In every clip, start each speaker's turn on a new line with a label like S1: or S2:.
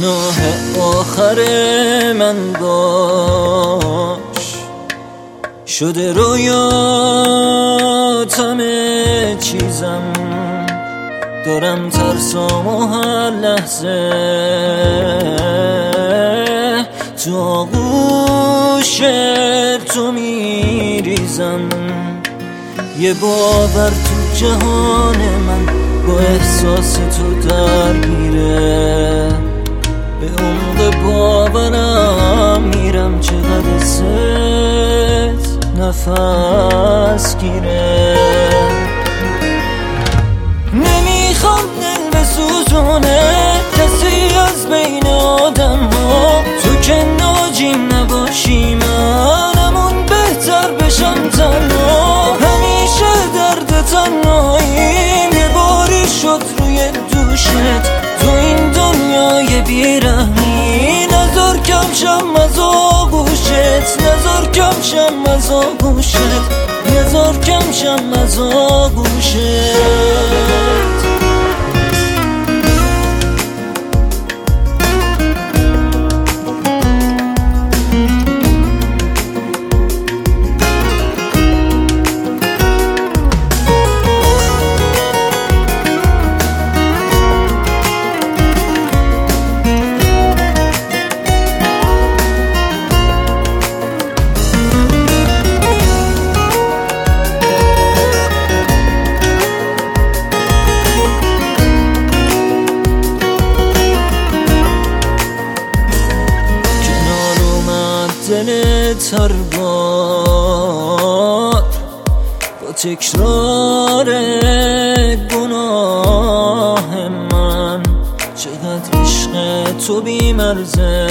S1: گناه آخر من باش، شده رویات همه چیزم، دارم ترسام و هر لحظه تو آغوش تو میریزم. یه باور تو جهان من با احساس تو درگیره، به عمق باورم میرم، چقدر ست نفس گیره. نمیخوام دل بسوزونه کسی از بین آدم ها، تو که ناجیم نباشی منمون بهتر بشم تنها. همیشه درد تنهاییم، یه باری شد روی دوشت تو این دنیای بیرحمی. نذار کم شم از آغوشت، نذار کم شم از آغوشت، نذار کم شم از آغوشت. دلت هر بار با تکرار گناه من، چقدر عشق تو بی‌مرزه،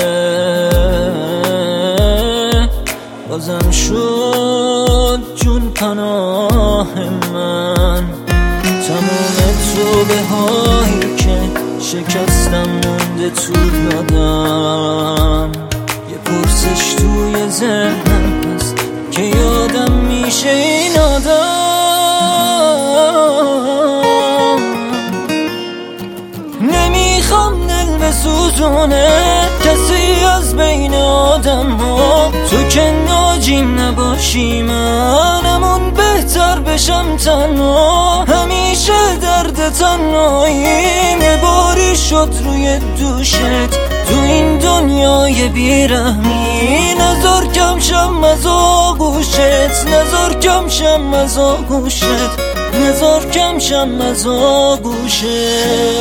S1: بازم شد جون پناه من. تمام توبه هایی که شکستم مونده تو یادم، پرسش توی ذهنم هست که یادم میشه این آدم. نمیخوام دل بسوزونه کسی از بین آدم ها، تو که ناجیم نباشی منمون بهتر بشم تنها. همیشه درد تنهاییم، یه باری شد روی دوشت تو این دنیای بیرحمی. نذار کم شم از آغوشت، نذار کم شم از آغوشت، نذار کم شم از آغوشت.